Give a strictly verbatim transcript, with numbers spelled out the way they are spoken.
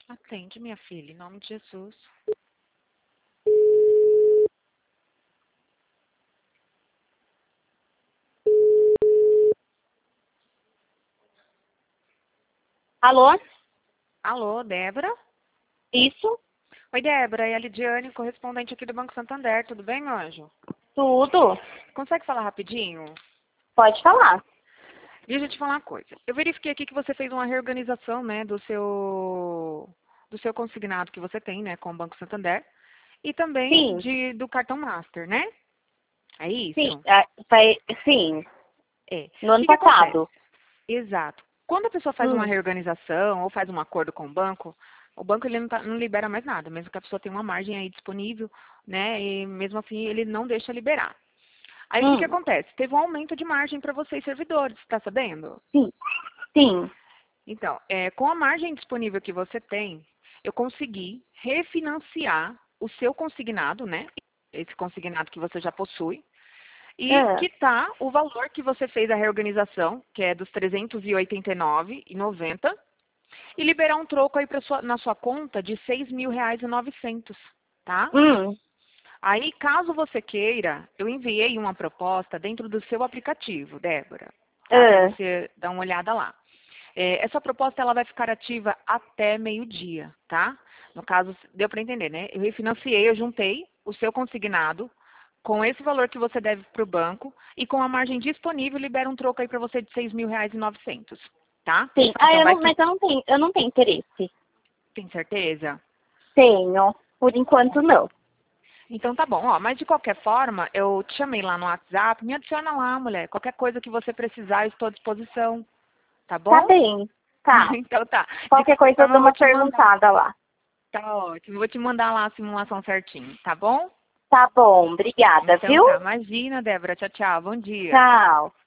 Atende, minha filha, em nome de Jesus. Alô? Alô, Débora? Isso? Oi, Débora, é a Lidiane, correspondente aqui do Banco Santander. Tudo bem, meu anjo? Tudo? Consegue falar rapidinho? Pode falar. Deixa eu te falar uma coisa. Eu verifiquei aqui que você fez uma reorganização, né, do seu do seu consignado que você tem, né, com o Banco Santander e também Sim, de do cartão Master, né? É sim, isso? ah, vai- sim, É. no O ano que que acontece? passado. Exato. Quando a pessoa faz uma Hum, reorganização ou faz um acordo com o banco, o banco ele não, tá- não libera mais nada, mesmo que a pessoa tenha uma margem aí disponível, né? E mesmo assim ele não deixa liberar. Aí o que que hum, acontece? Teve um aumento de margem para vocês servidores, tá sabendo? sim, sim. Então, é, com a margem disponível que você tem, eu consegui refinanciar o seu consignado, né? Esse consignado que você já possui, e Ah, quitar o valor que você fez a reorganização, que é dos trezentos e oitenta e nove reais e noventa centavos, e liberar um troco aí pra sua, na sua conta de seis mil reais e novecentos, tá? hum, Aí, caso você queira, eu enviei uma proposta dentro do seu aplicativo, Débora, tá? Para ah, você dar uma olhada lá. É, essa proposta ela vai ficar ativa até meio-dia, tá? No caso, deu para entender, né? Eu refinanciei, eu juntei o seu consignado com esse valor que você deve para o banco e com a margem disponível libera um troco aí para você de seis mil reais e novecentos, tá? sim. Ah, Então eu vai não, que mas eu não tenho, eu não tenho interesse. tem certeza? Tenho. Por enquanto não. Então tá bom, ó, mas de qualquer forma, eu te chamei lá no WhatsApp, me adiciona lá, mulher. Qualquer coisa que você precisar, eu estou à disposição, tá Tá bom? bem. Tá. Então tá. De Qualquer qualquer coisa eu forma, dou eu vou uma te mandar. perguntada lá. Tá ótimo. Vou te mandar lá a simulação certinho, tá bom? Tá bom, obrigada, Então viu? tá. Imagina, Débora. Tchau, tchau. Bom dia. Tchau.